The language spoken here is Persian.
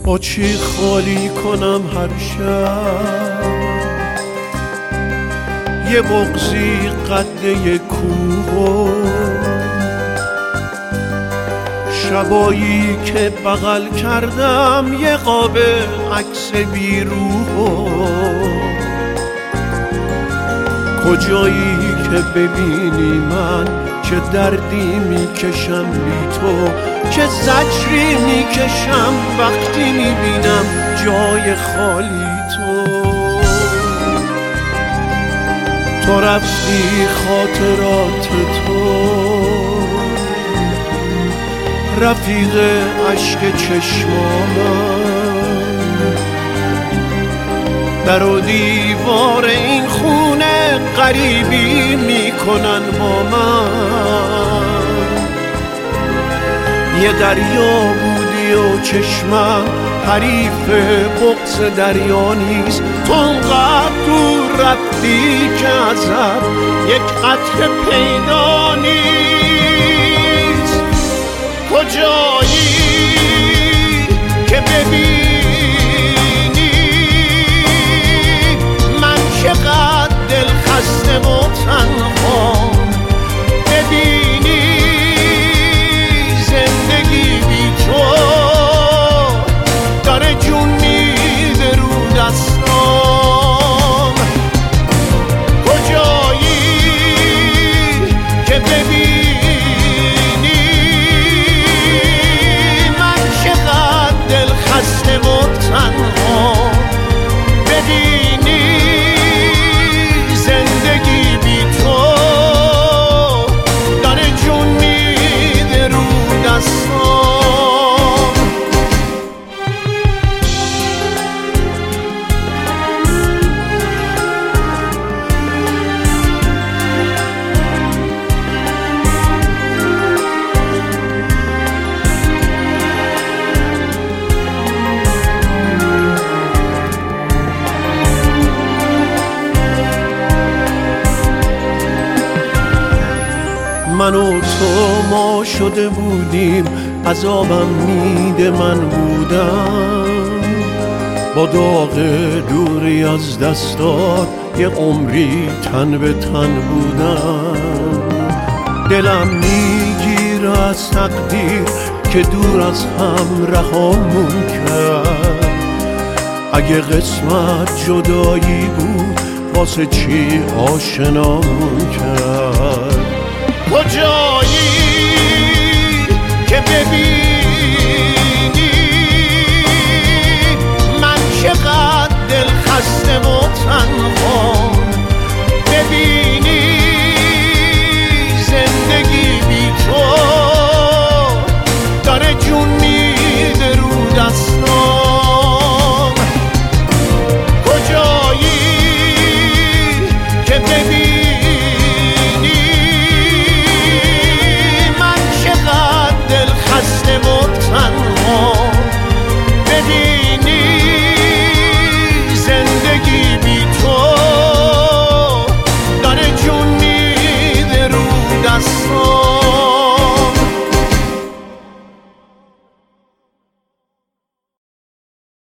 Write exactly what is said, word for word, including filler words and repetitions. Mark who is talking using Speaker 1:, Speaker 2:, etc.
Speaker 1: با چی خالی کنم هر شب یه بغضی قد یه کوه، شبایی که بغل کردم یه قاب عکس بیروح. کجایی که ببینی من چه دردی میکشم بی تو، چه زجری میکشم وقتی میبینم جای خالی تو. تو رفتی خاطرات تو رفیق عشق چشمامم، در و دیوار این خونه غریبی میکنن با من. یه دریا بودی و چشمم حریف بغض دریا نیست. تو انقدر دور رفتی که ازت یک قطره پیدا نیست. کجایی که ببینی من چقدر دل خسته و تنها، ببینی زندگی بی تو داره جون میده رو دستام. کجایی که ببینی من چقدر دل خسته و تنها، ببینی زندگی بی تو داره جون میده رو دستام. من و تو ما شده بودیم، عذابم میده من بودم. با داغ دوری از دستات یه عمری تن به تن بودم. دلم میگیره از تقدیر که دور از هم رهامون کرد. اگه قسمت جدایی بود واسه چی آشنامون کرد.